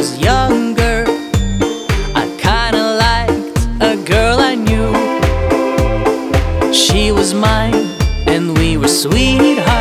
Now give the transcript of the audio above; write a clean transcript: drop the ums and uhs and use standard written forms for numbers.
was younger, I kinda liked a girl I knew. She was mine and we were sweethearts.